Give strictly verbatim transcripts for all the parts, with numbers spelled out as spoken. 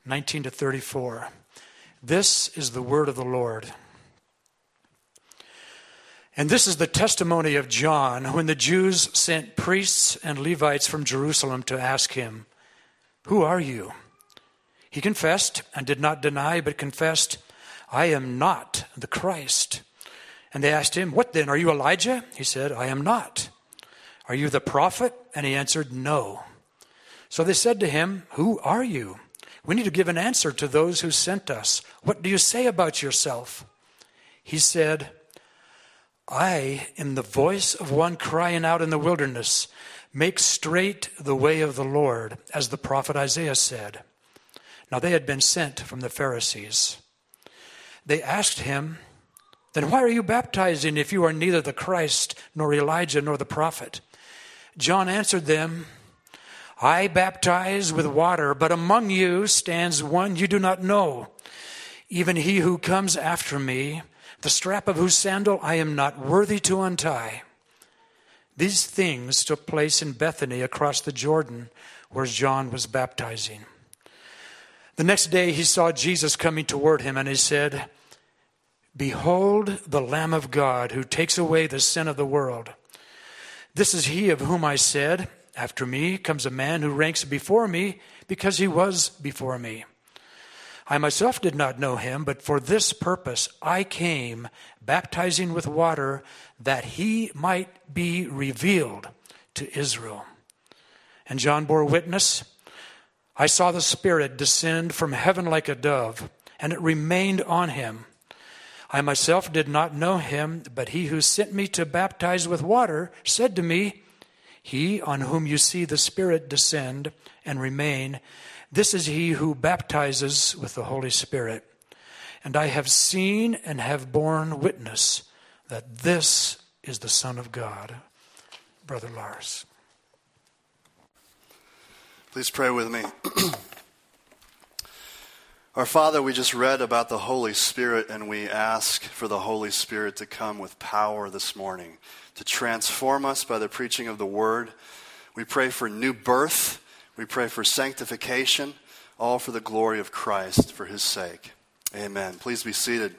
nineteen to thirty-four. This is the word of the Lord. And this is the testimony of John when the Jews sent priests and Levites from Jerusalem to ask him, "Who are you?" He confessed and did not deny, but confessed, "I am not the Christ." And they asked him, "What then? Are you Elijah?" He said, "I am not." "Are you the prophet?" And he answered, "No." So they said to him, "Who are you? We need to give an answer to those who sent us. What do you say about yourself?" He said, "I am the voice of one crying out in the wilderness, 'Make straight the way of the Lord,' as the prophet Isaiah said." Now they had been sent from the Pharisees. They asked him, "Then why are you baptizing if you are neither the Christ, nor Elijah, nor the prophet?" John answered them, "I baptize with water, but among you stands one you do not know, even he who comes after me, the strap of whose sandal I am not worthy to untie." These things took place in Bethany across the Jordan, where John was baptizing. The next day he saw Jesus coming toward him, and he said, "Behold the Lamb of God who takes away the sin of the world. This is he of whom I said, 'After me comes a man who ranks before me, because he was before me.' I myself did not know him, but for this purpose I came, baptizing with water, that he might be revealed to Israel." And John bore witness, "I saw the Spirit descend from heaven like a dove, and it remained on him. I myself did not know him, but he who sent me to baptize with water said to me, 'He on whom you see the Spirit descend and remain, this is he who baptizes with the Holy Spirit.' And I have seen and have borne witness that this is the Son of God." Brother Lars. Please pray with me. Our Father, we just read about the Holy Spirit, and we ask for the Holy Spirit to come with power this morning, to transform us by the preaching of the Word. We pray for new birth. We pray for sanctification, all for the glory of Christ, for his sake. Amen. Please be seated.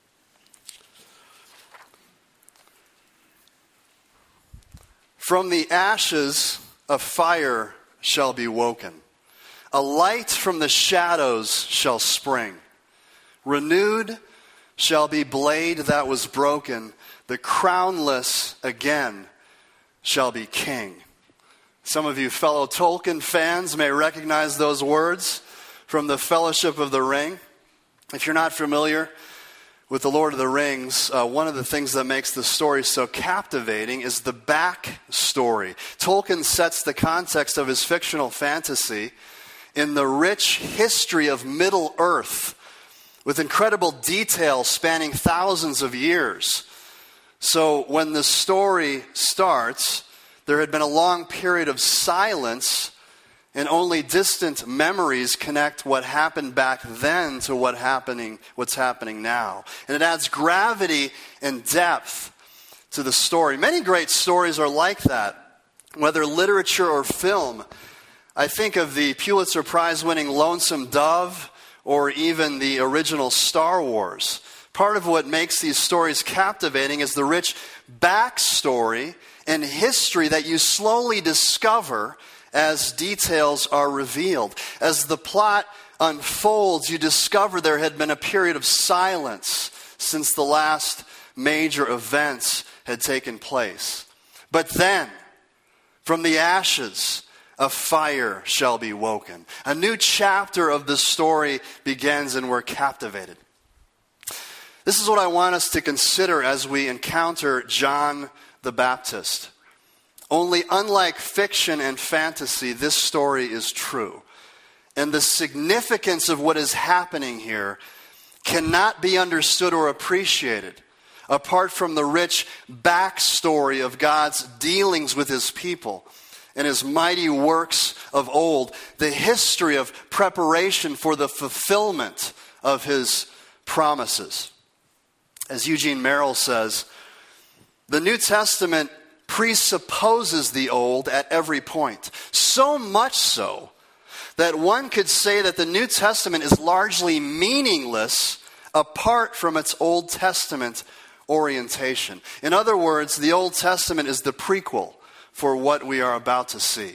From the ashes a fire shall be woken. A light from the shadows shall spring. Renewed shall be blade that was broken. The crownless again shall be king. Some of you fellow Tolkien fans may recognize those words from the Fellowship of the Ring. If you're not familiar with the Lord of the Rings, uh, one of the things that makes the story so captivating is the back story. Tolkien sets the context of his fictional fantasy in the rich history of Middle-earth, with incredible detail spanning thousands of years. So when the story starts, there had been a long period of silence, and only distant memories connect what happened back then to what happening, what's happening now. And it adds gravity and depth to the story. Many great stories are like that, whether literature or film. I think of the Pulitzer Prize-winning Lonesome Dove, or even the original Star Wars. Part of what makes these stories captivating is the rich backstory and history that you slowly discover as details are revealed. As the plot unfolds, you discover there had been a period of silence since the last major events had taken place. But then, from the ashes, a fire shall be woken. A new chapter of the story begins, and we're captivated. This is what I want us to consider as we encounter John the Baptist. Only unlike fiction and fantasy, this story is true. And the significance of what is happening here cannot be understood or appreciated apart from the rich backstory of God's dealings with his people and his mighty works of old, the history of preparation for the fulfillment of his promises. As Eugene Merrill says, the New Testament presupposes the old at every point, so much so that one could say that the New Testament is largely meaningless apart from its Old Testament orientation. In other words, the Old Testament is the prequel for what we are about to see.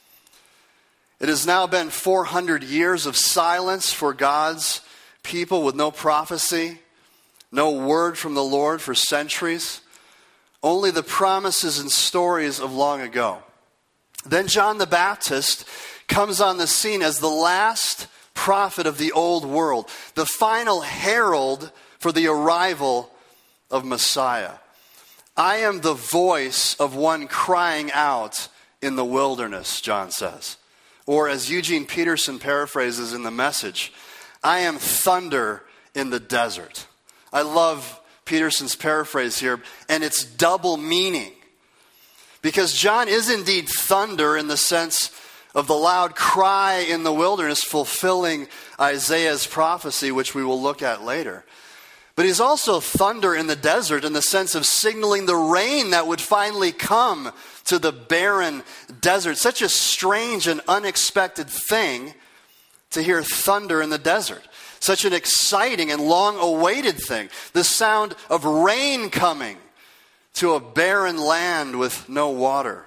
It has now been four hundred years of silence for God's people with no prophecy, no word from the Lord for centuries, only the promises and stories of long ago. Then John the Baptist comes on the scene as the last prophet of the old world, the final herald for the arrival of Messiah. I am the voice of one crying out in the wilderness, John says. Or as Eugene Peterson paraphrases in The Message, I am thunder in the desert. I love Peterson's paraphrase here, and it's double meaning. Because John is indeed thunder in the sense of the loud cry in the wilderness, fulfilling Isaiah's prophecy, which we will look at later. But he's also thunder in the desert in the sense of signaling the rain that would finally come to the barren desert. Such a strange and unexpected thing to hear thunder in the desert. Such an exciting and long-awaited thing. The sound of rain coming to a barren land with no water.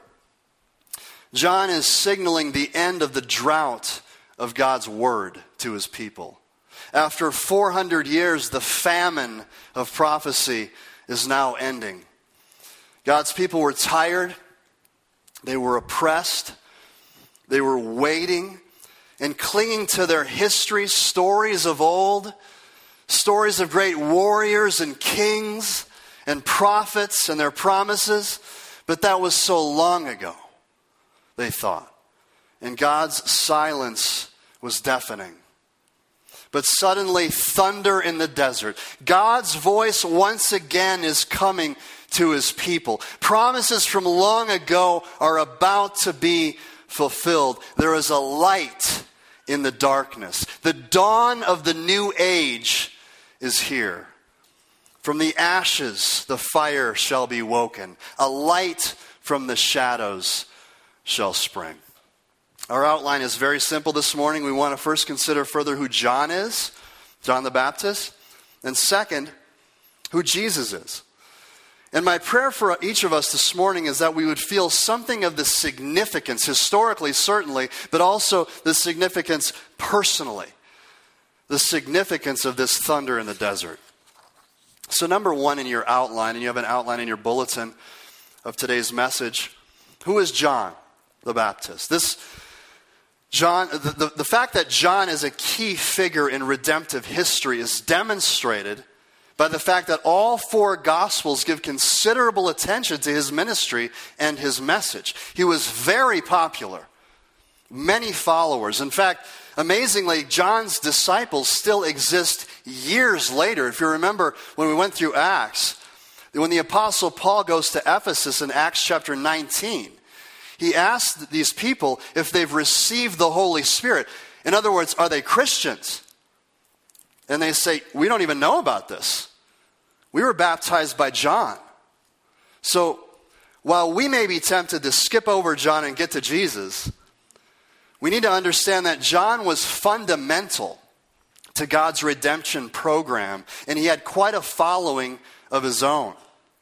John is signaling the end of the drought of God's word to his people. After four hundred years, the famine of prophecy is now ending. God's people were tired. They were oppressed. They were waiting and clinging to their history, stories of old, stories of great warriors and kings and prophets and their promises. But that was so long ago, they thought. And God's silence was deafening. But suddenly, thunder in the desert. God's voice once again is coming to his people. Promises from long ago are about to be fulfilled. There is a light in the darkness. The dawn of the new age is here. From the ashes, the fire shall be woken. A light from the shadows shall spring. Our outline is very simple this morning. We want to first consider further who John is, John the Baptist, and second, who Jesus is. And my prayer for each of us this morning is that we would feel something of the significance, historically certainly, but also the significance personally, the significance of this thunder in the desert. So number one in your outline, and you have an outline in your bulletin of today's message, who is John the Baptist? This John, the, the, the fact that John is a key figure in redemptive history is demonstrated by the fact that all four Gospels give considerable attention to his ministry and his message. He was very popular, many followers. In fact, amazingly, John's disciples still exist years later. If you remember when we went through Acts, when the Apostle Paul goes to Ephesus in Acts chapter nineteen, he asked these people if they've received the Holy Spirit. In other words, are they Christians? And they say, we don't even know about this. We were baptized by John. So while we may be tempted to skip over John and get to Jesus, we need to understand that John was fundamental to God's redemption program, and he had quite a following of his own.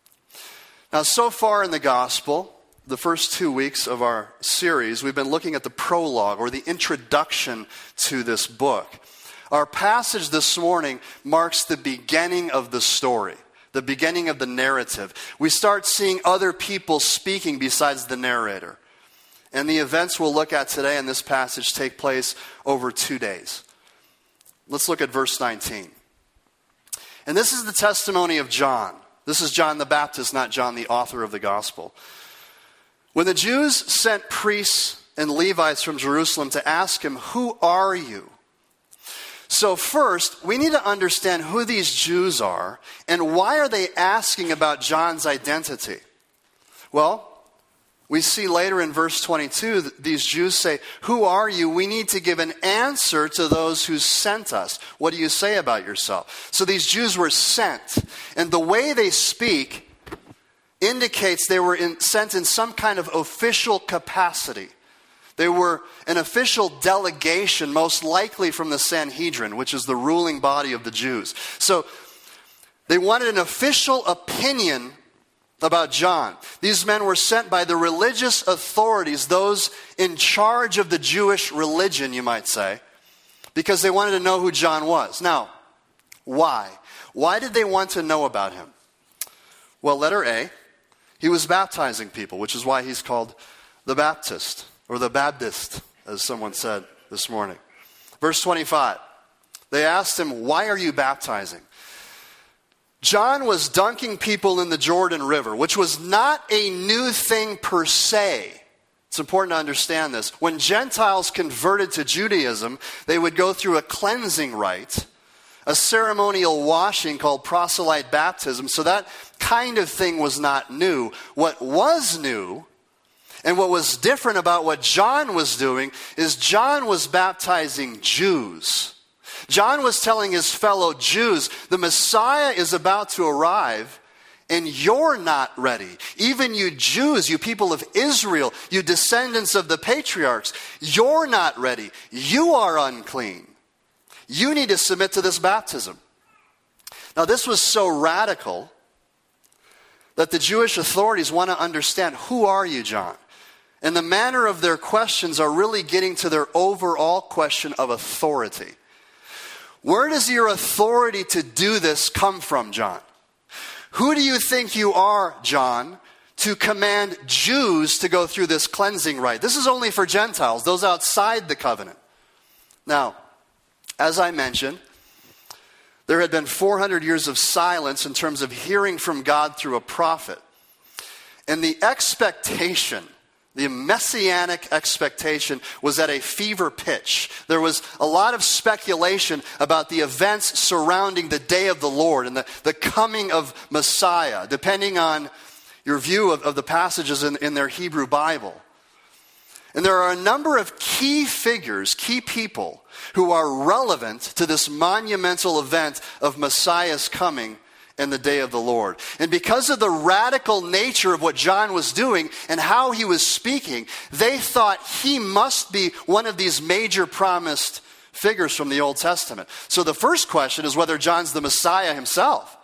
Now, so far in the gospel, the first two weeks of our series, we've been looking at the prologue or the introduction to this book. Our passage this morning marks the beginning of the story, the beginning of the narrative. We start seeing other people speaking besides the narrator. And the events we'll look at today in this passage take place over two days. Let's look at verse nineteen. And this is the testimony of John. This is John the Baptist, not John the author of the gospel. When the Jews sent priests and Levites from Jerusalem to ask him, who are you? So first, we need to understand who these Jews are and why are they asking about John's identity? Well, we see later in verse twenty-two, that these Jews say, who are you? We need to give an answer to those who sent us. What do you say about yourself? So these Jews were sent, and the way they speak indicates they were in, sent in some kind of official capacity. They were an official delegation, most likely from the Sanhedrin, which is the ruling body of the Jews. So they wanted an official opinion about John. These men were sent by the religious authorities, those in charge of the Jewish religion, you might say, because they wanted to know who John was. Now, why? Why did they want to know about him? Well, letter A, he was baptizing people, which is why he's called the Baptist, or the Baptist, as someone said this morning. Verse twenty-five, they asked him, why are you baptizing? John was dunking people in the Jordan River, which was not a new thing per se. It's important to understand this. When Gentiles converted to Judaism, they would go through a cleansing rite, a ceremonial washing called proselyte baptism. So that kind of thing was not new. What was new, and what was different about what John was doing, is John was baptizing Jews. John was telling his fellow Jews, the Messiah is about to arrive, and you're not ready. Even you Jews, you people of Israel, you descendants of the patriarchs, you're not ready. You are unclean. You need to submit to this baptism. Now, this was so radical that the Jewish authorities want to understand, who are you, John? And the manner of their questions are really getting to their overall question of authority. Where does your authority to do this come from, John? Who do you think you are, John, to command Jews to go through this cleansing rite? This is only for Gentiles, those outside the covenant. Now, as I mentioned, there had been four hundred years of silence in terms of hearing from God through a prophet. And the expectation, the messianic expectation, was at a fever pitch. There was a lot of speculation about the events surrounding the day of the Lord and the, the coming of Messiah, depending on your view of, of the passages in, in their Hebrew Bible. And there are a number of key figures, key people, who are relevant to this monumental event of Messiah's coming and the day of the Lord. And because of the radical nature of what John was doing and how he was speaking, they thought he must be one of these major promised figures from the Old Testament. So the first question is whether John's the Messiah himself.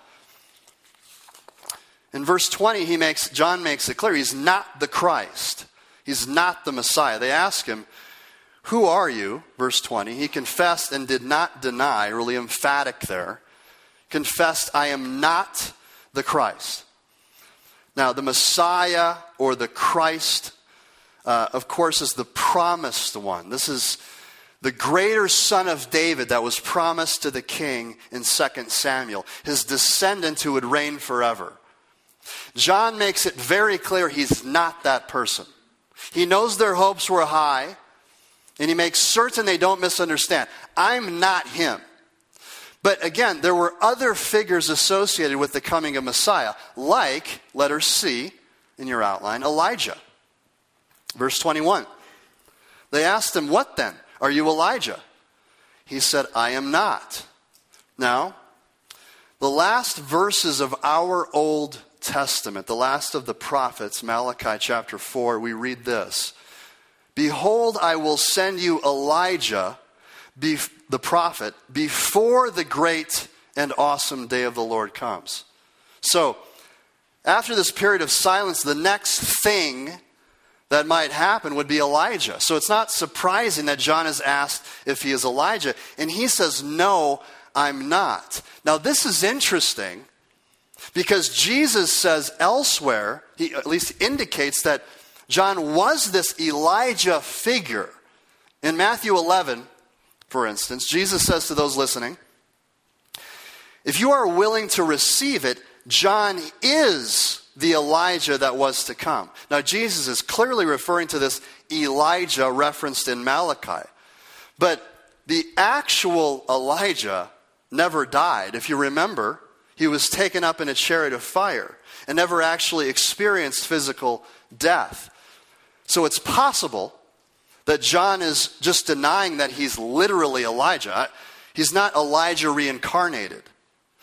In verse twenty, he makes John makes it clear he's not the Christ. He's not the Messiah. They ask him, who are you? Verse twenty. He confessed and did not deny, really emphatic there. Confessed, I am not the Christ. Now, the Messiah or the Christ, uh, of course, is the promised one. This is the greater son of David that was promised to the king in Second Samuel, his descendant who would reign forever. John makes it very clear he's not that person. He knows their hopes were high, and he makes certain they don't misunderstand. I'm not him. But again, there were other figures associated with the coming of Messiah, like, letter C in your outline, Elijah. Verse twenty-one. They asked him, what then? Are you Elijah? He said, I am not. Now, the last verses of our Old Testament, the last of the prophets, Malachi chapter four, we read this. Behold, I will send you Elijah, be, the prophet, before the great and awesome day of the Lord comes. So, after this period of silence, the next thing that might happen would be Elijah. So it's not surprising that John is asked if he is Elijah. And he says, no, I'm not. Now this is interesting because Jesus says elsewhere, he at least indicates that John was this Elijah figure. In Matthew eleven, for instance, Jesus says to those listening, if you are willing to receive it, John is the Elijah that was to come. Now, Jesus is clearly referring to this Elijah referenced in Malachi. But the actual Elijah never died. If you remember, he was taken up in a chariot of fire and never actually experienced physical death. So it's possible that John is just denying that he's literally Elijah. He's not Elijah reincarnated.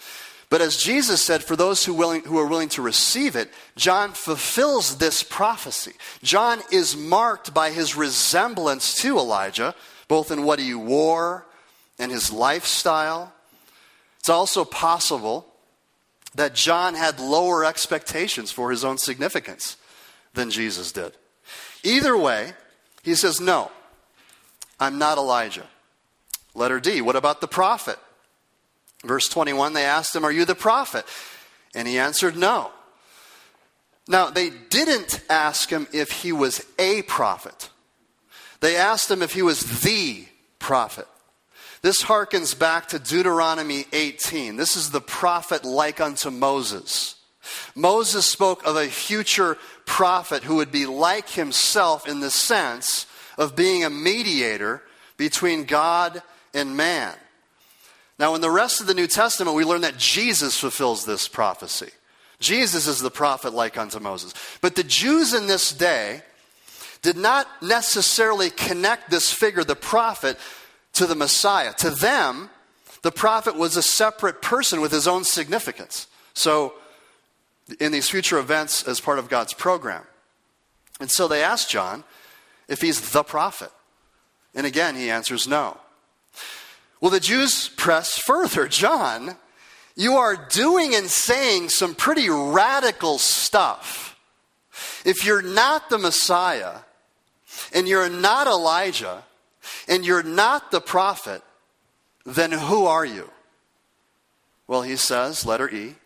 But as Jesus said, for those who, willing, who are willing to receive it, John fulfills this prophecy. John is marked by his resemblance to Elijah, both in what he wore and his lifestyle. It's also possible that John had lower expectations for his own significance than Jesus did. Either way, he says, no, I'm not Elijah. Letter D, what about the prophet? Verse twenty-one, they asked him, are you the prophet? And he answered, no. Now, they didn't ask him if he was a prophet. They asked him if he was the prophet. This harkens back to Deuteronomy eighteen. This is the prophet like unto Moses. Moses spoke of a future prophet who would be like himself in the sense of being a mediator between God and man. Now, in the rest of the New Testament, we learn that Jesus fulfills this prophecy. Jesus is the prophet like unto Moses. But the Jews in this day did not necessarily connect this figure, the prophet, to the Messiah. To them, the prophet was a separate person with his own significance. So, in these future events as part of God's program. And so they asked John if he's the prophet. And again, he answers no. Well, the Jews press further. John, you are doing and saying some pretty radical stuff. If you're not the Messiah, and you're not Elijah, and you're not the prophet, then who are you? Well, he says, letter E,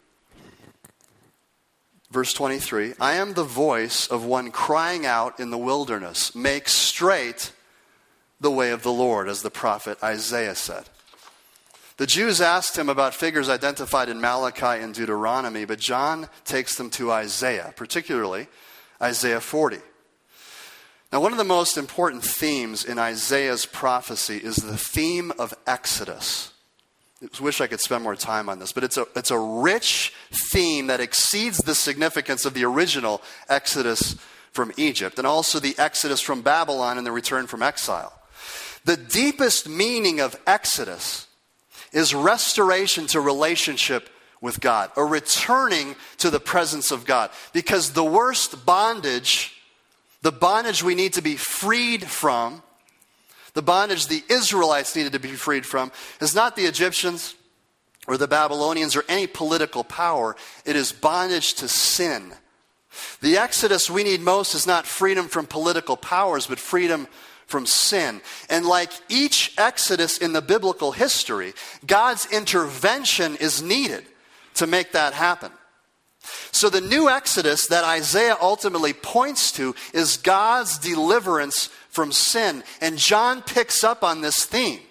verse twenty-three, I am the voice of one crying out in the wilderness, make straight the way of the Lord, as the prophet Isaiah said. The Jews asked him about figures identified in Malachi and Deuteronomy, but John takes them to Isaiah, particularly Isaiah forty. Now, one of the most important themes in Isaiah's prophecy is the theme of Exodus. I wish I could spend more time on this, but it's a, it's a rich theme that exceeds the significance of the original Exodus from Egypt, and also the Exodus from Babylon and the return from exile. The deepest meaning of Exodus is restoration to relationship with God, a returning to the presence of God. Because the worst bondage, the bondage we need to be freed from, the bondage the Israelites needed to be freed from, is not the Egyptians or the Babylonians or any political power. It is bondage to sin. The Exodus we need most is not freedom from political powers, but freedom from sin. And like each Exodus in the biblical history, God's intervention is needed to make that happen. So the new Exodus that Isaiah ultimately points to is God's deliverance from sin. And John picks up on this theme.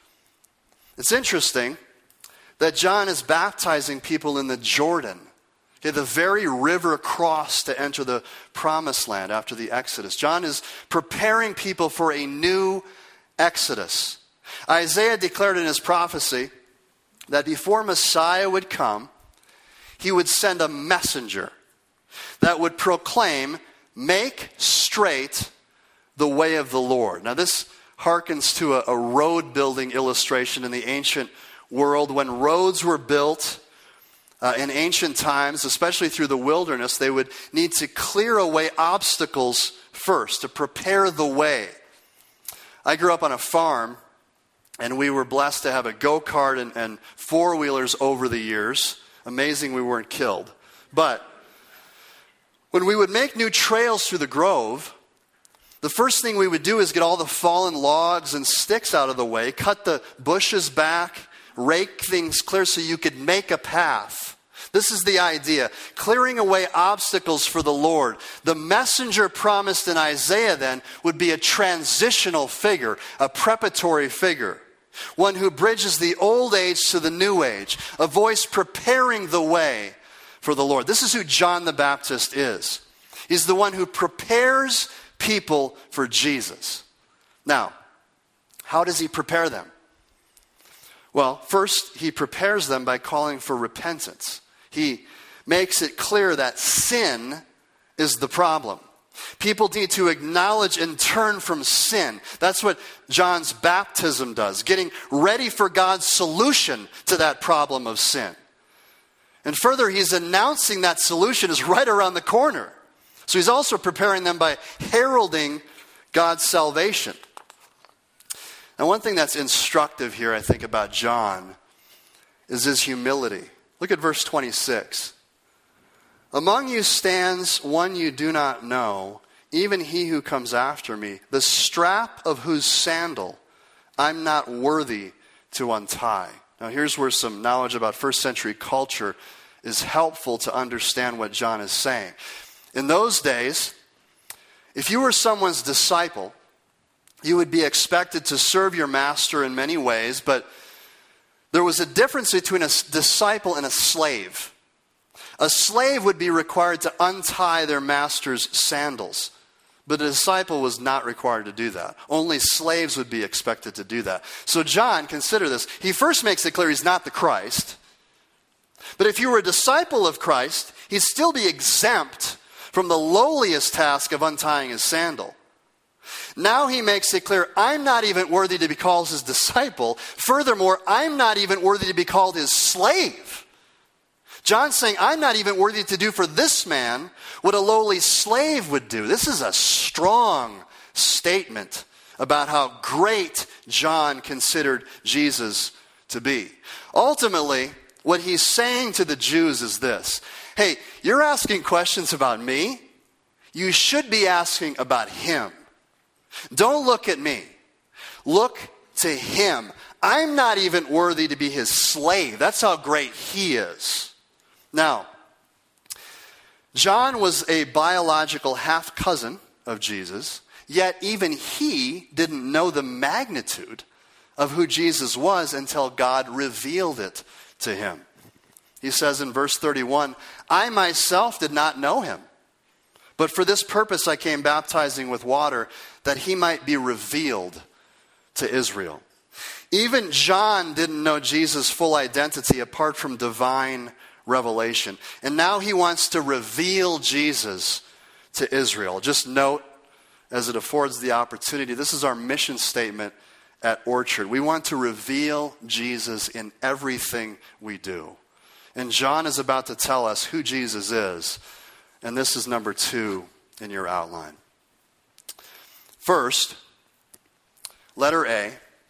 It's interesting that John is baptizing people in the Jordan, okay, the very river crossed to enter the promised land after the Exodus. John is preparing people for a new Exodus. Isaiah declared in his prophecy that before Messiah would come, he would send a messenger that would proclaim, make straight the way of the Lord. Now this harkens to a, a road building illustration in the ancient world. When roads were built uh, in ancient times, especially through the wilderness, they would need to clear away obstacles first to prepare the way. I grew up on a farm, and we were blessed to have a go-kart and, and four-wheelers over the years. Amazing we weren't killed. But when we would make new trails through the grove, the first thing we would do is get all the fallen logs and sticks out of the way, cut the bushes back, rake things clear so you could make a path. This is the idea, clearing away obstacles for the Lord. The messenger promised in Isaiah then would be a transitional figure, a preparatory figure. One who bridges the old age to the new age, a voice preparing the way for the Lord. This is who John the Baptist is. He's the one who prepares people for Jesus. Now, how does he prepare them? Well, first, he prepares them by calling for repentance. He makes it clear that sin is the problem. People need to acknowledge and turn from sin. That's what John's baptism does, getting ready for God's solution to that problem of sin. And further, he's announcing that solution is right around the corner. So he's also preparing them by heralding God's salvation. Now, one thing that's instructive here, I think, about John is his humility. Look at verse twenty-six. Among you stands one you do not know, even he who comes after me, the strap of whose sandal I'm not worthy to untie. Now, here's where some knowledge about first century culture is helpful to understand what John is saying. In those days, if you were someone's disciple, you would be expected to serve your master in many ways, but there was a difference between a disciple and a slave. A slave would be required to untie their master's sandals, but a disciple was not required to do that. Only slaves would be expected to do that. So John, consider this. He first makes it clear he's not the Christ. But if you were a disciple of Christ, he'd still be exempt from the lowliest task of untying his sandal. Now he makes it clear, I'm not even worthy to be called his disciple. Furthermore, I'm not even worthy to be called his slave. John's saying, I'm not even worthy to do for this man what a lowly slave would do. This is a strong statement about how great John considered Jesus to be. Ultimately, what he's saying to the Jews is this. Hey, you're asking questions about me. You should be asking about him. Don't look at me. Look to him. I'm not even worthy to be his slave. That's how great he is. Now, John was a biological half-cousin of Jesus, yet even he didn't know the magnitude of who Jesus was until God revealed it to him. He says in verse thirty-one, I myself did not know him, but for this purpose I came baptizing with water, that he might be revealed to Israel. Even John didn't know Jesus' full identity apart from divine revelation. And now he wants to reveal Jesus to Israel. Just note, as it affords the opportunity, this is our mission statement at Orchard. We want to reveal Jesus in everything we do. And John is about to tell us who Jesus is. And this is number two in your outline. First, letter A,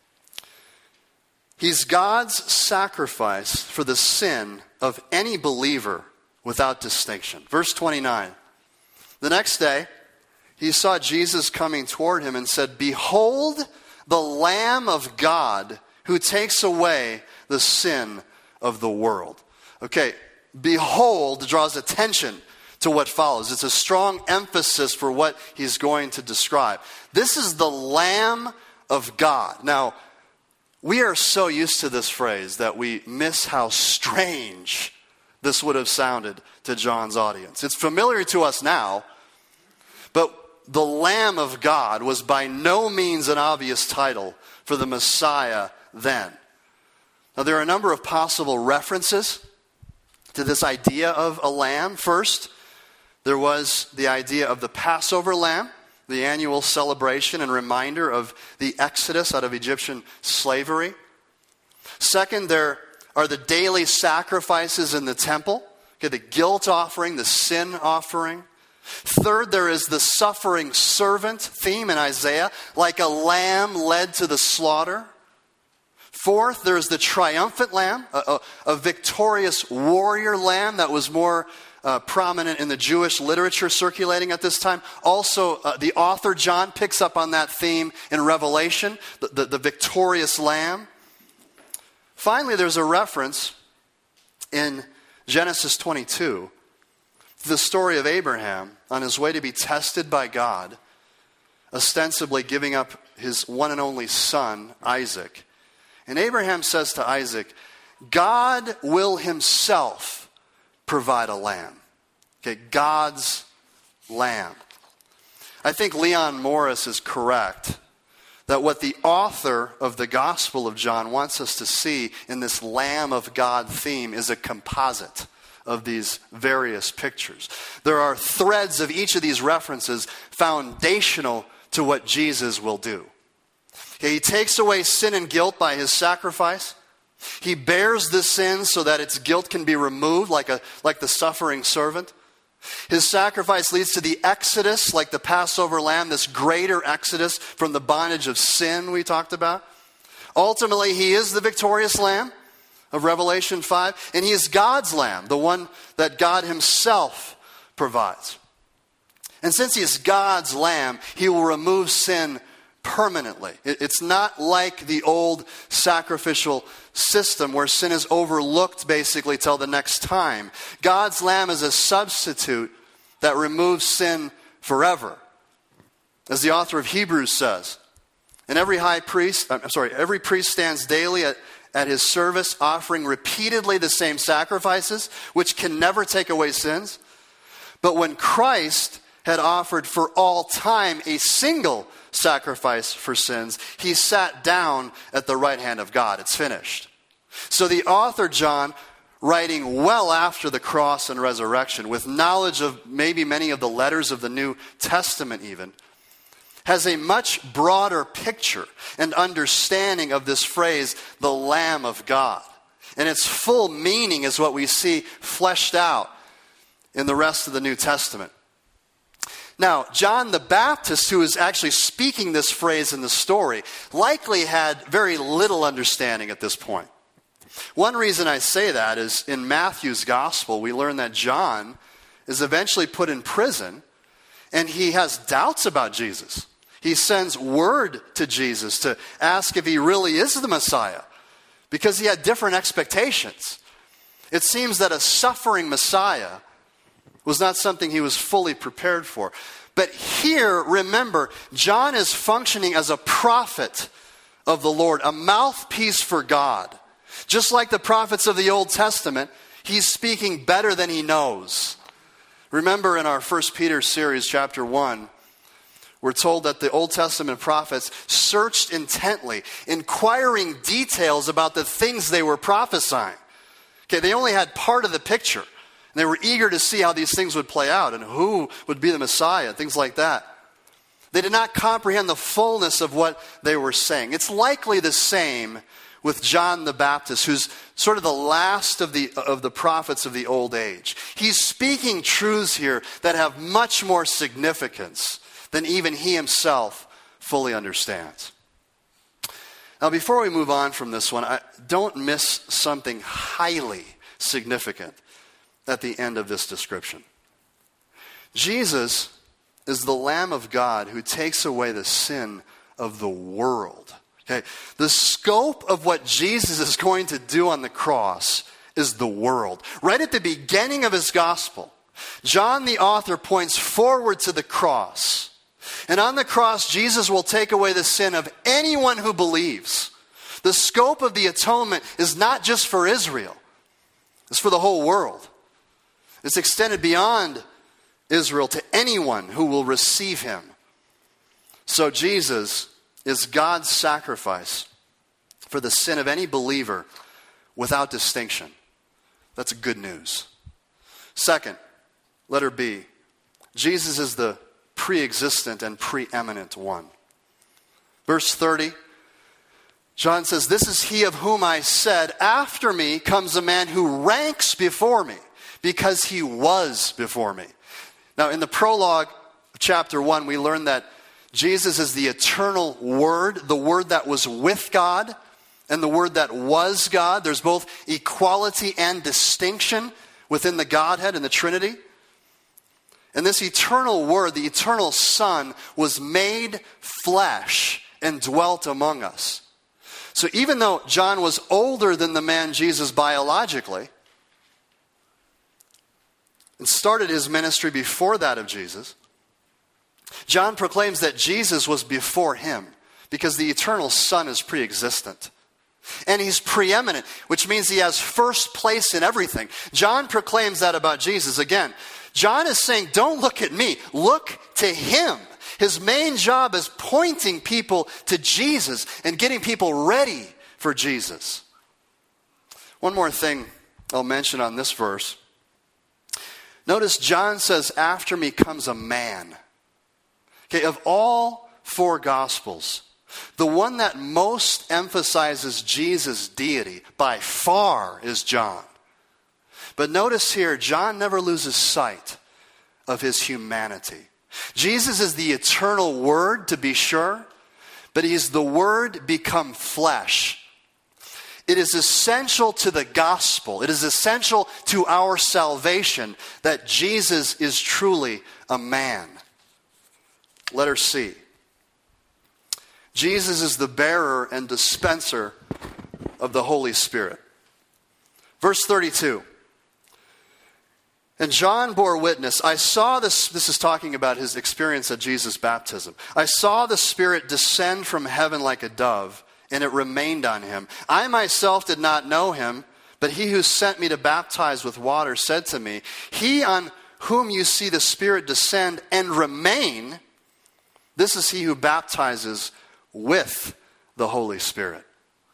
he's God's sacrifice for the sin of any believer without distinction. Verse twenty-nine, the next day, he saw Jesus coming toward him and said, Behold the Lamb of God who takes away the sin of the world. Okay, behold draws attention to what follows. It's a strong emphasis for what he's going to describe. This is the Lamb of God. Now, we are so used to this phrase that we miss how strange this would have sounded to John's audience. It's familiar to us now, but the Lamb of God was by no means an obvious title for the Messiah then. Now, there are a number of possible references to this idea of a lamb. First, there was the idea of the Passover lamb, the annual celebration and reminder of the exodus out of Egyptian slavery. Second, there are the daily sacrifices in the temple, okay, the guilt offering, the sin offering. Third, there is the suffering servant theme in Isaiah, like a lamb led to the slaughter. Fourth, there is the triumphant lamb, a, a, a victorious warrior lamb that was more Uh, prominent in the Jewish literature circulating at this time. Also, uh, the author John picks up on that theme in Revelation, the, the, the victorious lamb. Finally, there's a reference in Genesis twenty-two to the story of Abraham on his way to be tested by God, ostensibly giving up his one and only son, Isaac. And Abraham says to Isaac, God will himself provide a lamb. Okay, God's lamb. I think Leon Morris is correct that what the author of the Gospel of John wants us to see in this Lamb of God theme is a composite of these various pictures. There are threads of each of these references foundational to what Jesus will do. Okay, he takes away sin and guilt by his sacrifice. He bears the sin so that its guilt can be removed, like a like the suffering servant. His sacrifice leads to the exodus, like the Passover lamb, this greater exodus from the bondage of sin we talked about. Ultimately, he is the victorious lamb of Revelation five, and he is God's lamb, the one that God himself provides. And since he is God's lamb, he will remove sin permanently. It's not like the old sacrificial system where sin is overlooked basically till the next time. God's lamb is a substitute that removes sin forever. As the author of Hebrews says, and every high priest, I'm sorry, every priest stands daily at, at his service, offering repeatedly the same sacrifices, which can never take away sins. But when Christ had offered for all time a single sacrifice for sins, he sat down at the right hand of God. It's finished. So the author, John, writing well after the cross and resurrection, with knowledge of maybe many of the letters of the New Testament even, has a much broader picture and understanding of this phrase, the Lamb of God. And its full meaning is what we see fleshed out in the rest of the New Testament. Now, John the Baptist, who is actually speaking this phrase in the story, likely had very little understanding at this point. One reason I say that is in Matthew's gospel, we learn that John is eventually put in prison, and he has doubts about Jesus. He sends word to Jesus to ask if he really is the Messiah, because he had different expectations. It seems that a suffering Messiah was not something he was fully prepared for. But here, remember, John is functioning as a prophet of the Lord, a mouthpiece for God. Just like the prophets of the Old Testament, he's speaking better than he knows. Remember in our First Peter series, chapter one, we're told that the Old Testament prophets searched intently, inquiring details about the things they were prophesying. Okay, they only had part of the picture. They were eager to see how these things would play out and who would be the Messiah, things like that. They did not comprehend the fullness of what they were saying. It's likely the same with John the Baptist, who's sort of the last of the, of the prophets of the old age. He's speaking truths here that have much more significance than even he himself fully understands. Now, before we move on from this one, I, don't miss something highly significant at the end of this description. Jesus is the Lamb of God who takes away the sin of the world. Okay, the scope of what Jesus is going to do on the cross is the world. Right at the beginning of his gospel, John the author points forward to the cross. And on the cross, Jesus will take away the sin of anyone who believes. The scope of the atonement is not just for Israel. It's for the whole world. It's extended beyond Israel to anyone who will receive him. So Jesus is God's sacrifice for the sin of any believer without distinction. That's good news. Second, letter B, Jesus is the pre-existent and preeminent one. Verse thirty, John says, "This is he of whom I said, after me comes a man who ranks before me, because he was before me." Now, in the prologue of chapter one, we learn that Jesus is the eternal Word, the Word that was with God, and the Word that was God. There's both equality and distinction within the Godhead and the Trinity. And this eternal Word, the eternal Son, was made flesh and dwelt among us. So even though John was older than the man Jesus biologically, and started his ministry before that of Jesus, John proclaims that Jesus was before him because the eternal Son is pre-existent. And he's preeminent, which means he has first place in everything. John proclaims that about Jesus. Again, John is saying, don't look at me, look to him. His main job is pointing people to Jesus and getting people ready for Jesus. One more thing I'll mention on this verse. Notice John says, after me comes a man. Okay, of all four Gospels, The one that most emphasizes Jesus' deity by far is John. But notice here, John never loses sight of his humanity. Jesus is the eternal Word, to be sure, but he's the Word become flesh. It is essential to the gospel, it is essential to our salvation that Jesus is truly a man. Letter C. Jesus is the bearer and dispenser of the Holy Spirit. Verse thirty-two. And John bore witness. I saw this, this is talking about his experience at Jesus' baptism. I saw the Spirit descend from heaven like a dove, and it remained on him. I myself did not know him, but he who sent me to baptize with water said to me, he on whom you see the Spirit descend and remain, this is he who baptizes with the Holy Spirit.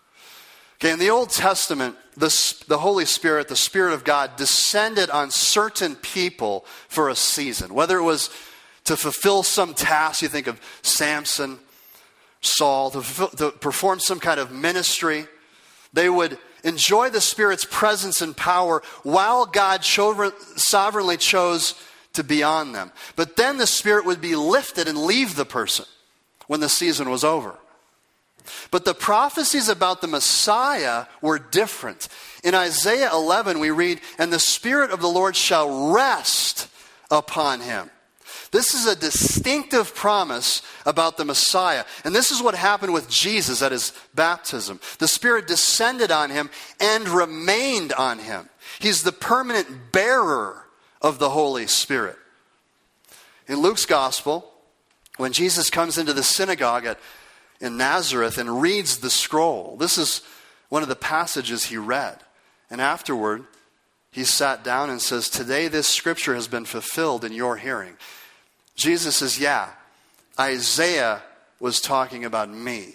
Okay, in the Old Testament, the, the Holy Spirit, the Spirit of God, descended on certain people for a season. Whether it was to fulfill some task, you think of Samson, Saul, to, fulfill, to perform some kind of ministry. They would enjoy the Spirit's presence and power while God cho- sovereignly chose to be on them. But then the Spirit would be lifted and leave the person when the season was over. But the prophecies about the Messiah were different. In Isaiah eleven we read, and the Spirit of the Lord shall rest upon him. This is a distinctive promise about the Messiah. And this is what happened with Jesus at his baptism. The Spirit descended on him and remained on him. He's the permanent bearer of the Holy Spirit. In Luke's gospel, when Jesus comes into the synagogue at in Nazareth and reads the scroll. This is one of the passages he read. And afterward, he sat down and says, today this scripture has been fulfilled in your hearing. Jesus says, yeah, Isaiah was talking about me.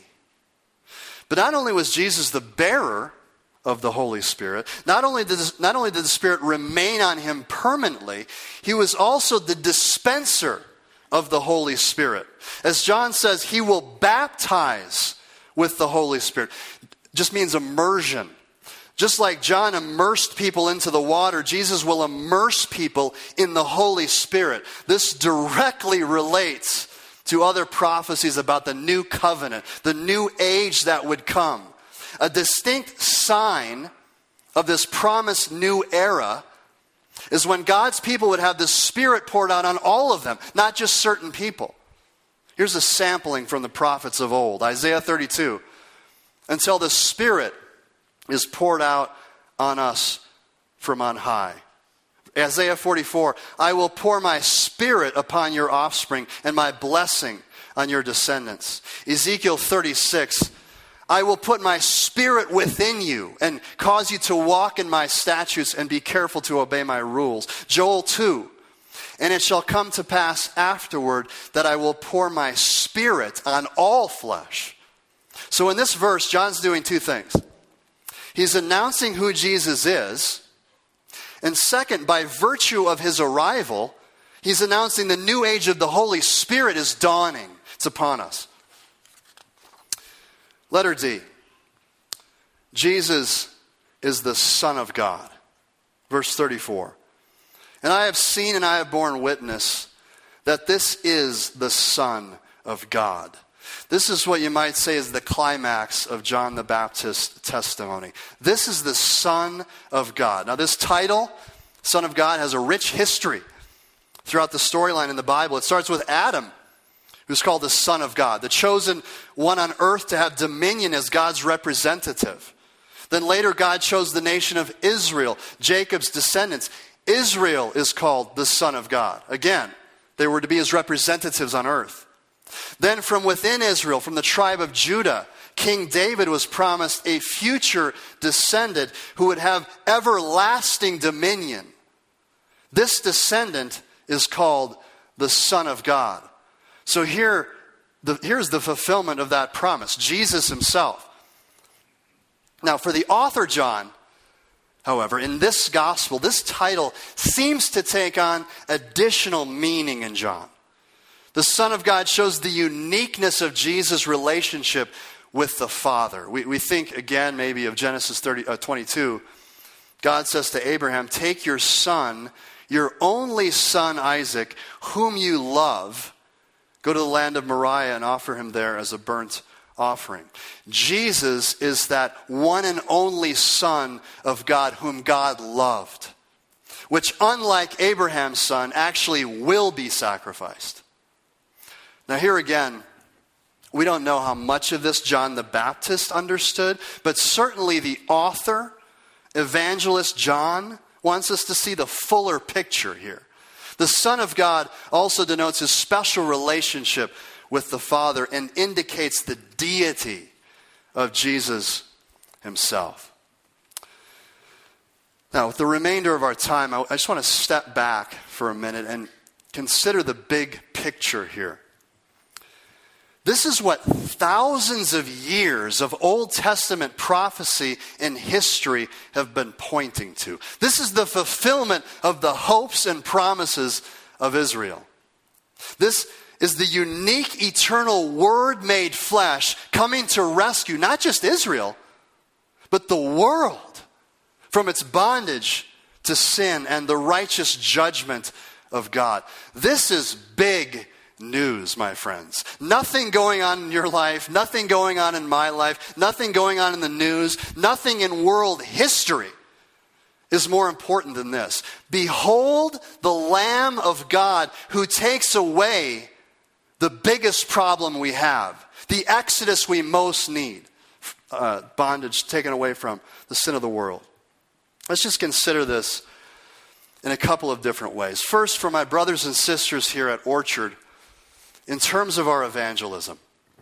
But not only was Jesus the bearer of the Holy Spirit, not only did, this, not only did the Spirit remain on him permanently, he was also the dispenser of the Holy Spirit. As John says, he will baptize with the Holy Spirit. Just means immersion. Just like John immersed people into the water, Jesus will immerse people in the Holy Spirit. This directly relates to other prophecies about the new covenant, the new age that would come. A distinct sign of this promised new era is when God's people would have the Spirit poured out on all of them, not just certain people. Here's a sampling from the prophets of old. Isaiah thirty-two. Until the Spirit is poured out on us from on high. Isaiah forty-four. I will pour my Spirit upon your offspring and my blessing on your descendants. Ezekiel thirty-six. I will put my Spirit within you and cause you to walk in my statutes and be careful to obey my rules. Joel two. And it shall come to pass afterward that I will pour my Spirit on all flesh. So in this verse, John's doing two things. He's announcing who Jesus is. And second, by virtue of his arrival, he's announcing the new age of the Holy Spirit is dawning. It's upon us. Letter D. Jesus is the Son of God. Verse thirty-four. And I have seen and I have borne witness that this is the Son of God. This is what you might say is the climax of John the Baptist's testimony. This is the Son of God. Now this title, Son of God, has a rich history throughout the storyline in the Bible. It starts with Adam, who's called the Son of God, the chosen one on earth to have dominion as God's representative. Then later God chose the nation of Israel, Jacob's descendants. Israel is called the Son of God. Again, they were to be his representatives on earth. Then from within Israel, from the tribe of Judah, King David was promised a future descendant who would have everlasting dominion. This descendant is called the Son of God. So here, the, here's the fulfillment of that promise, Jesus himself. Now for the author John, however, in this gospel, this title seems to take on additional meaning in John. The Son of God shows the uniqueness of Jesus' relationship with the Father. We, we think again maybe of Genesis thirty, uh, twenty-two. God says to Abraham, take your son, your only son Isaac, whom you love, go to the land of Moriah and offer him there as a burnt offering. Jesus is that one and only Son of God whom God loved, which unlike Abraham's son actually will be sacrificed. Now here again, we don't know how much of this John the Baptist understood, but certainly the author, evangelist John, wants us to see the fuller picture here. The Son of God also denotes his special relationship with the Father and indicates the deity of Jesus himself. Now, with the remainder of our time, I just want to step back for a minute and consider the big picture here. This is what thousands of years of Old Testament prophecy and history have been pointing to. This is the fulfillment of the hopes and promises of Israel. This is the unique eternal Word made flesh coming to rescue not just Israel, but the world from its bondage to sin and the righteous judgment of God. This is big news, my friends. Nothing going on in your life, nothing going on in my life, nothing going on in the news, nothing in world history is more important than this. Behold the Lamb of God who takes away the biggest problem we have, the exodus we most need, uh, bondage taken away from the sin of the world. Let's just consider this in a couple of different ways. First, for my brothers and sisters here at Orchard, in terms of our evangelism,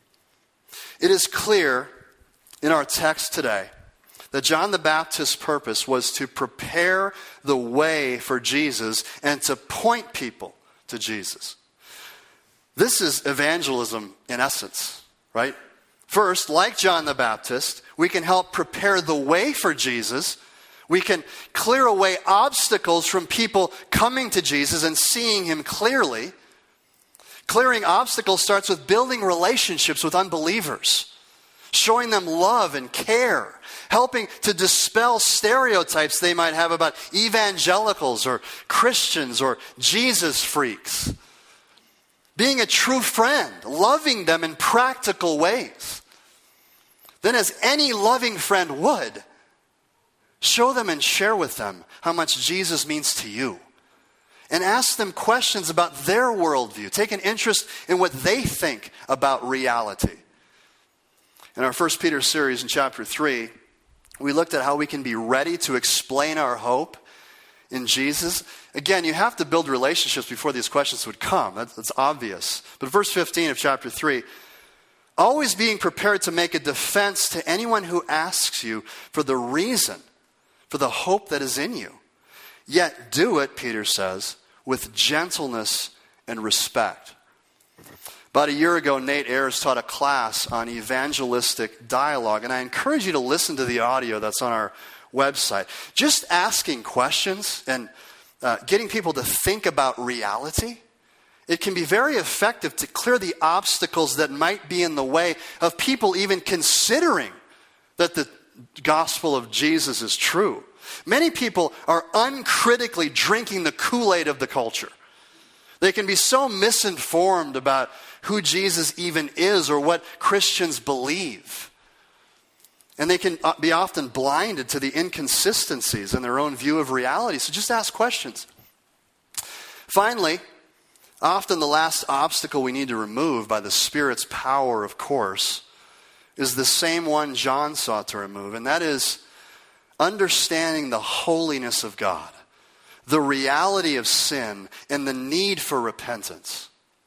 it is clear in our text today that John the Baptist's purpose was to prepare the way for Jesus and to point people to Jesus. This is evangelism in essence, right? First, like John the Baptist, we can help prepare the way for Jesus. We can clear away obstacles from people coming to Jesus and seeing him clearly. Clearing obstacles starts with building relationships with unbelievers, showing them love and care, helping to dispel stereotypes they might have about evangelicals or Christians or Jesus freaks. Being a true friend, loving them in practical ways. Then, as any loving friend would, show them and share with them how much Jesus means to you. And ask them questions about their worldview. Take an interest in what they think about reality. In our First Peter series in chapter three, we looked at how we can be ready to explain our hope in Jesus. Again, you have to build relationships before these questions would come. That's, that's obvious. But verse fifteen of chapter three, always being prepared to make a defense to anyone who asks you for the reason, for the hope that is in you. Yet do it, Peter says, with gentleness and respect. About a year ago, Nate Ayers taught a class on evangelistic dialogue, and I encourage you to listen to the audio that's on our website. Just asking questions and uh, getting people to think about reality, it can be very effective to clear the obstacles that might be in the way of people even considering that the gospel of Jesus is true. Many people are uncritically drinking the Kool-Aid of the culture. They can be so misinformed about who Jesus even is or what Christians believe. And they can be often blinded to the inconsistencies in their own view of reality. So just ask questions. Finally, often the last obstacle we need to remove by the Spirit's power, of course, is the same one John sought to remove, and that is understanding the holiness of God, the reality of sin, and the need for repentance.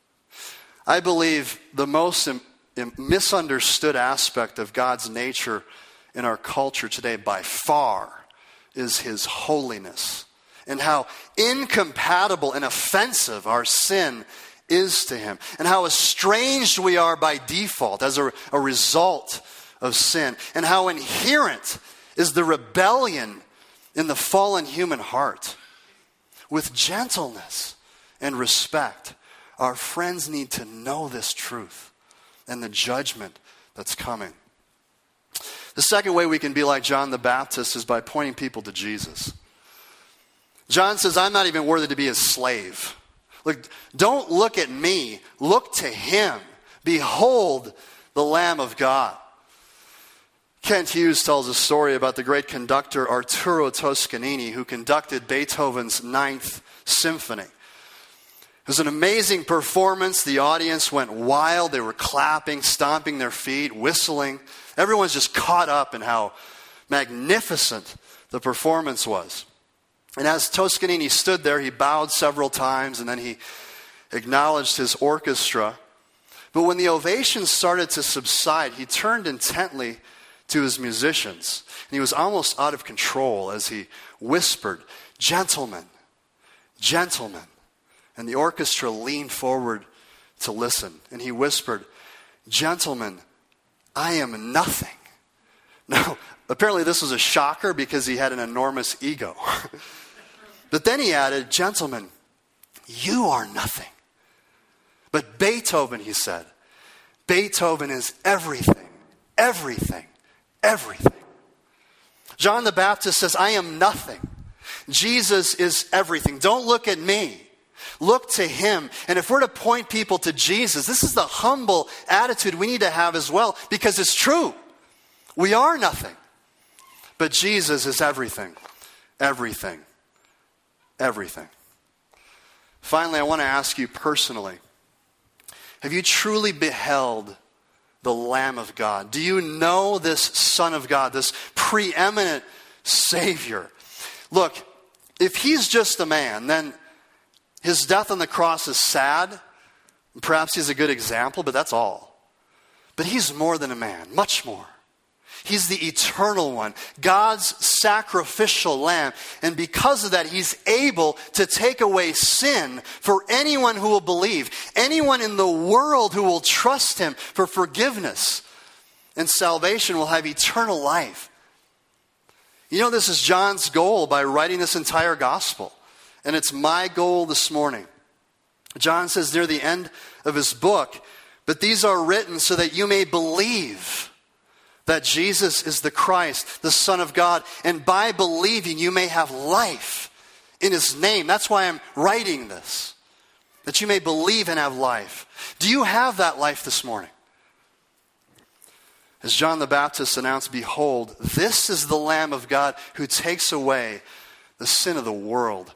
I believe the most im- im- misunderstood aspect of God's nature in our culture today by far is his holiness and how incompatible and offensive our sin is to him and how estranged we are by default as a, a result of sin and how inherent is the rebellion in the fallen human heart. With gentleness and respect, Our friends need to know this truth and the judgment that's coming. The second way we can be like John the Baptist is by pointing people to Jesus. John says, I'm not even worthy to be his slave. Look, don't look at me. Look to him. Behold the Lamb of God. Kent Hughes tells a story about the great conductor Arturo Toscanini, who conducted Beethoven's Ninth Symphony. It was an amazing performance. The audience went wild. They were clapping, stomping their feet, whistling. Everyone's just caught up in how magnificent the performance was. And as Toscanini stood there, he bowed several times and then he acknowledged his orchestra. But when the ovations started to subside, he turned intently to his musicians. And he was almost out of control as he whispered, "Gentlemen, gentlemen." And the orchestra leaned forward to listen. And he whispered, "Gentlemen, I am nothing." Now, apparently this was a shocker because he had an enormous ego. But then he added, "Gentlemen, you are nothing. But Beethoven," he said, "Beethoven is everything, everything, everything." John the Baptist says, I am nothing. Jesus is everything. Don't look at me. Look to him. And if we're to point people to Jesus, this is the humble attitude we need to have as well, because it's true. We are nothing. But Jesus is everything, everything, everything. Finally, I want to ask you personally, have you truly beheld the Lamb of God? Do you know this Son of God, this preeminent Savior? Look, if he's just a man, then his death on the cross is sad. Perhaps he's a good example, but that's all. But he's more than a man, much more. He's the eternal one, God's sacrificial lamb. And because of that, he's able to take away sin for anyone who will believe, anyone in the world who will trust him for forgiveness and salvation will have eternal life. You know, this is John's goal by writing this entire gospel. And it's my goal this morning. John says near the end of his book, "But these are written so that you may believe that Jesus is the Christ, the Son of God, and by believing you may have life in his name." That's why I'm writing this, that you may believe and have life. Do you have that life this morning? As John the Baptist announced, "Behold, this is the Lamb of God who takes away the sin of the world."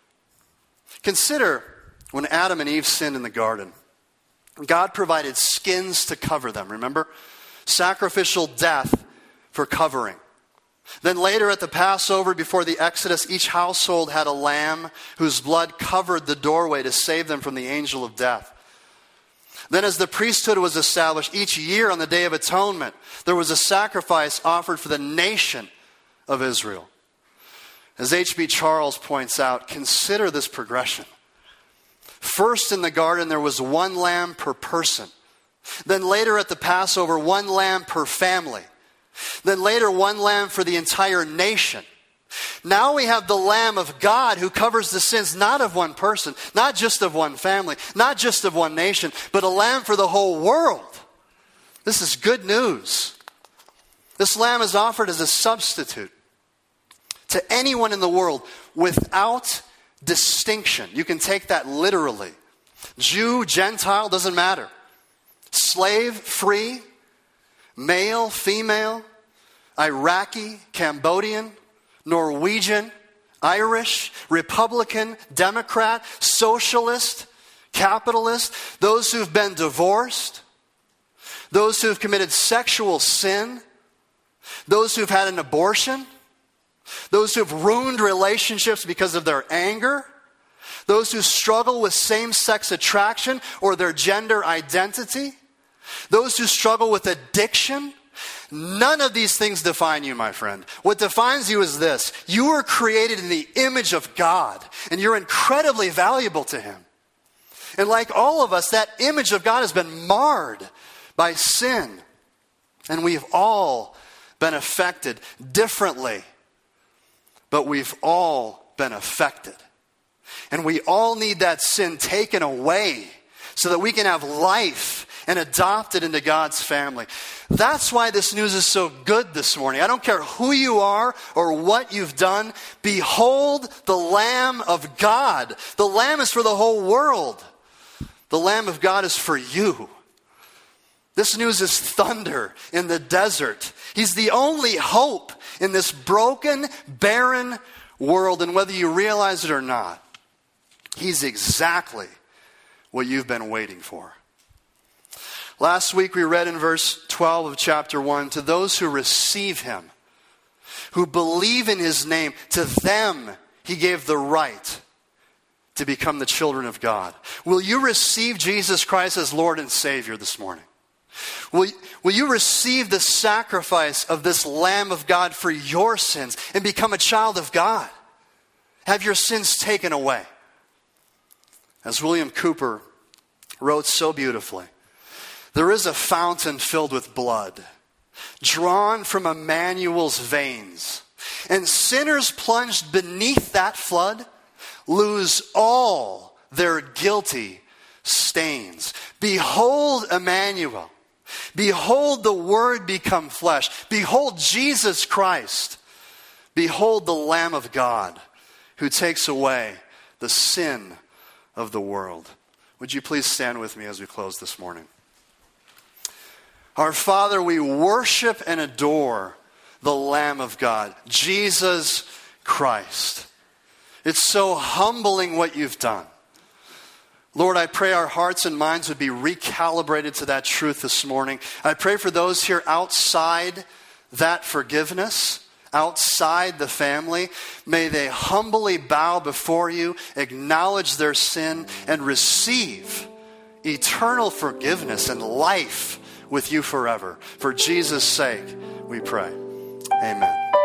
Consider when Adam and Eve sinned in the garden. God provided skins to cover them, remember? Sacrificial death for covering. Then later at the Passover, before the Exodus, each household had a lamb whose blood covered the doorway to save them from the angel of death. Then as the priesthood was established, each year on the Day of Atonement, there was a sacrifice offered for the nation of Israel. As H B Charles points out, consider this progression. First in the garden, there was one lamb per person. Then later at the Passover, one lamb per family. Then later, one lamb for the entire nation. Now we have the Lamb of God who covers the sins not of one person, not just of one family, not just of one nation, but a lamb for the whole world. This is good news. This lamb is offered as a substitute to anyone in the world without distinction. You can take that literally. Jew, Gentile, doesn't matter. Slave, free, male, female, Iraqi, Cambodian, Norwegian, Irish, Republican, Democrat, socialist, capitalist, those who've been divorced, those who've committed sexual sin, those who've had an abortion, those who've ruined relationships because of their anger, those who struggle with same-sex attraction or their gender identity, those who struggle with addiction. None of these things define you, my friend. What defines you is this: you were created in the image of God, and you're incredibly valuable to him. And like all of us, that image of God has been marred by sin. And we've all been affected differently, but we've all been affected. And we all need that sin taken away so that we can have life and adopt it into God's family. That's why this news is so good this morning. I don't care who you are or what you've done. Behold the Lamb of God. The Lamb is for the whole world. The Lamb of God is for you. This news is thunder in the desert. He's the only hope in this broken, barren world. And whether you realize it or not, He's exactly what you've been waiting for. Last week we read in verse twelve of chapter one, to those who receive Him, who believe in His name, to them He gave the right to become the children of God. Will you receive Jesus Christ as Lord and Savior this morning? Will, will you receive the sacrifice of this Lamb of God for your sins and become a child of God? Have your sins taken away? As William Cooper wrote so beautifully, there is a fountain filled with blood, drawn from Emmanuel's veins, and sinners plunged beneath that flood lose all their guilty stains. Behold Emmanuel. Behold the Word become flesh. Behold Jesus Christ. Behold the Lamb of God who takes away the sin of the world. Would you please stand with me as we close this morning? Our Father, we worship and adore the Lamb of God, Jesus Christ. It's so humbling what you've done. Lord, I pray our hearts and minds would be recalibrated to that truth this morning. I pray for those here outside that forgiveness, outside the family. May they humbly bow before you, acknowledge their sin, and receive eternal forgiveness and life with you forever. For Jesus' sake, we pray. Amen.